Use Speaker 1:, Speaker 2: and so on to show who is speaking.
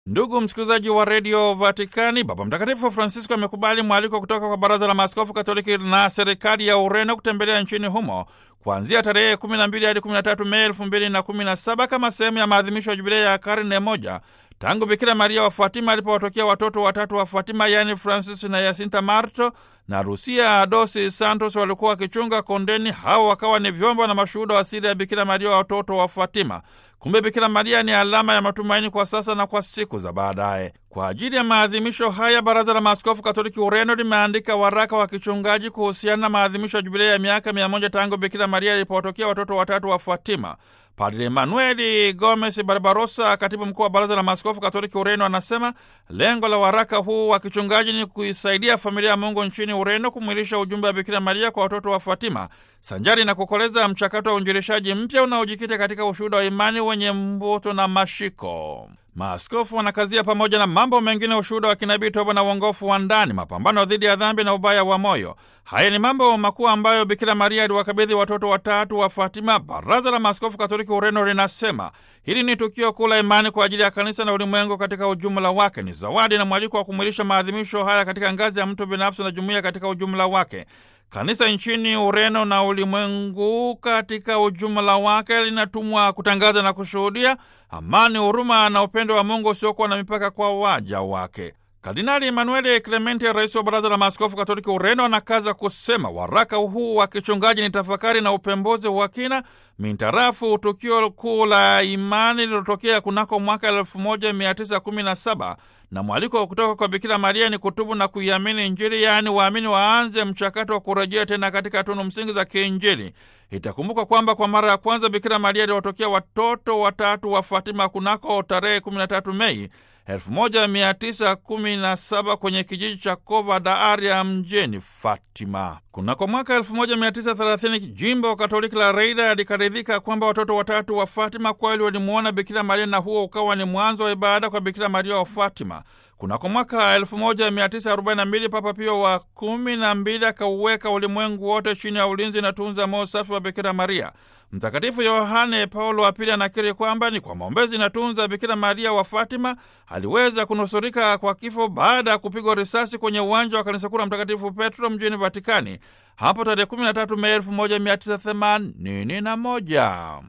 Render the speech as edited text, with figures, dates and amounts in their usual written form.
Speaker 1: Ndugu msikilizaji wa redio Vatikani, Baba Mtakatifu Francisco amekubali mwaliko kutoka kwa Baraza la Maaskofu Katoliki na serikali ya Ureno kutembelea nchini humo kuanzia tarehe 12 hadi 13 Mei 2017 kama sehemu ya maadhimisho ya jubilei ya karne moja tangu Bikira Maria wa Fatima alipowatokea watoto watatu wa Fatima, yaani Francis na Jacinta Marto na Lucia dos Santos walikuwa wakichunga kondeni. Hao wakawa ni vyombo na mashuhuda wa siri ya Bikira Maria wa watoto wa Fatima. Kumbe Bikira Maria ni alama ya matumaini kwa sasa na kwa siku za baadaye. Kwa ajili ya maadhimisho haya, Baraza la Maaskofu Katoliki Ureno limeandika waraka wa kichungaji kuhusiana na maadhimisho ya jubilei ya miaka 100 tangu Bikira Maria alipowatokea watoto watatu wa Fatima. Padre Emanueli Gomez Barbarossa, katibu mkuu wa Baraza la Maaskofu Katoliki Ureno, anasema lengo la waraka huu wa kichungaji ni kuisaidia familia ya Mungu nchini Ureno kumwilisha ujumbe wa Bikira Maria kwa watoto wa Fatima, sanjari na kukoleza mchakato wa uinjilishaji mpya unaojikita katika ushuhuda wa imani wenye mvuto na mashiko. Maaskofu wanakazia pamoja na mambo mengine ushuhuda wa kinabii, toba na uongofu wa ndani, mapambano dhidi ya dhambi na ubaya wa moyo. Haya ni mambo makuu ambayo Bikira Maria aliwakabidhi watoto watatu wa Fatima. Baraza la Maaskofu Katoliki Ureno linasema hili ni tukio kuu la imani kwa ajili ya kanisa na ulimwengu katika ujumla wake. Ni zawadi na mwaliko wa kumwilisha maadhimisho haya katika ngazi ya mtu binafsi na jumuiya katika ujumla wake. Kanisa nchini Ureno na ulimwengu katika ujumla wake linatumwa kutangaza na kushuhudia amani, huruma na upendo wa Mungu usiokuwa na mipaka kwa waja wake. Kardinali Emanuele Clementi, rais wa Baraza la Maaskofu Katoliki Ureno, anakaza kusema waraka huu wa kichungaji ni tafakari na upembuzi wa kina mintarafu tukio kuu la imani lilotokea kunako mwaka 1917 na mwaliko kutoka kwa Bikira Maria ni kutubu na kuiamini Injili, yaani waamini waanze mchakato wa kurejea tena katika tunu msingi za kiinjili. Itakumbuka kwamba kwa mara ya kwanza Bikira Maria aliwatokea watoto watatu wa Fatima kunako tarehe 13 Mei 1917 kwenye kijiji cha Cova da Aria mjini Fatima. Kunako mwaka 1930 jimbo Katoliki la Reida likaridhika kwamba watoto watatu wa Fatima kweli walimuona Bikira Maria, na huo ukawa ni mwanzo wa ibada kwa Bikira Maria wa Fatima. Kunako mwaka 1942 Papa Pio wa 12 akauweka ulimwengu wote chini ya ulinzi na tunza moyo safi wa Bikira Maria. Mtakatifu Yohane Paulo wa Pili anakiri kwamba ni kwa maombezi na tunza Bikira Maria wa Fatima aliweza kunusurika kwa kifo baada ya kupigwa risasi kwenye uwanja wa kanisa kuu la Mtakatifu Petro mjini Vatikani hapo tarehe 13 Mei 1981.